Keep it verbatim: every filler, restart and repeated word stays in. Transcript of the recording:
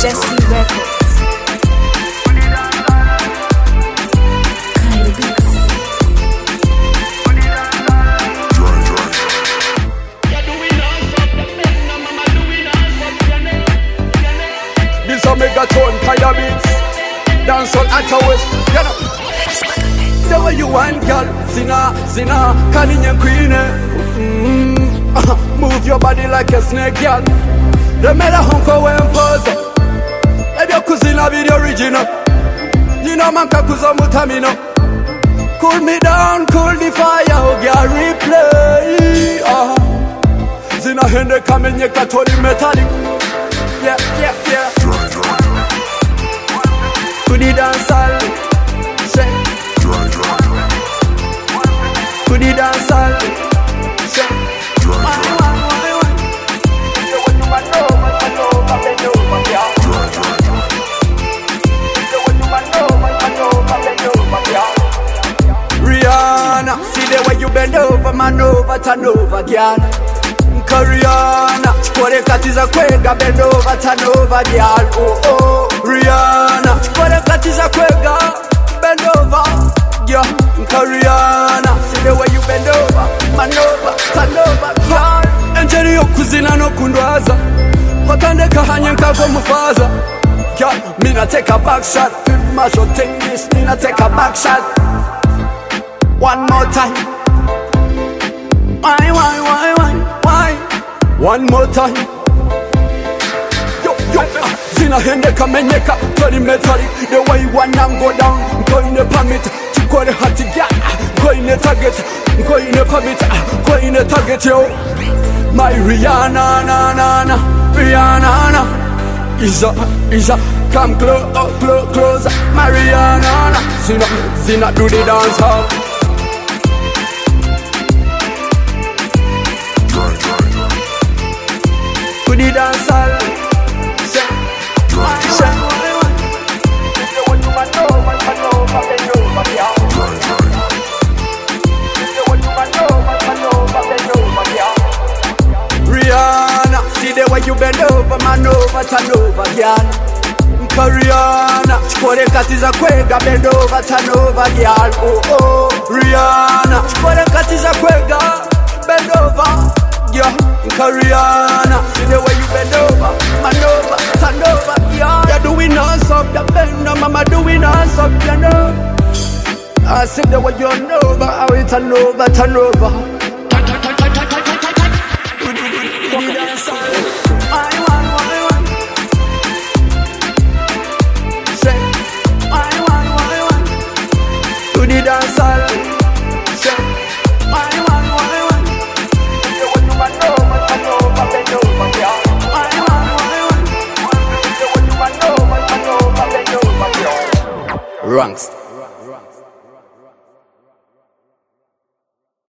Jesse Records. Kind of beats. This a megaton kind of beats. Dance on at west, you know. The way you want, girl, zina, zina, Canadian queen. Mm, uh, move your body like a snake, girl. The mela honko when pose. Ebi okuzina be the original. You know man kakuza mutamino. Cool me down, cool the fire, oh girl, replay. Uh, zina hende kamenye katori metallic. Yeah, yeah, yeah. Kudi dancehall, say. Kudi dancehall, say. Rihanna, see the way you bend over, man over, turn over, girl. Rihanna, chikore katiza kwega, bend over, turn over, girl. Oh oh, Rihanna, chikore katiza kwega, bend over, girl. Rihanna, see the way you bend over, man over, turn over, girl. Enjeri yokuzina no kundwaza, wakandeka hanyanka kwa mufaza. Girl, me na take a back shot, film my shot, take this, me na take a back shot. One more time. Why, why, why, why, why? One more time. Yo, yo, uh, zina hende kamenyeka, tori metallic. The way you wanna go down, go in the permit. Chiko the hati gya, go in the target. Go in the permit, go in the target, yo. My Rihanna, na, na, na, Rihanna, na. Isa, Isa, come close, oh, close, close. My Rihanna, na. Zina, Zina do the dance hall. Kudi dancehall, say, say. Rihanna, see the way you bend over, man over, turn over, girl. Rihanna, chikore katiza kwega, bend over, turn over, girl. Oh oh, Rihanna, chikore katiza kwega, bend over. Yeah, Rihanna, see the way you bend over, man over, turn over, yeah. You're doing non-stop, the bend, mama doing non-stop, you know. I see the way you're over, how it turn over, turn over. I want, I want. Say, I want, I want. To the dancehall, say, I want, I want. Ranks.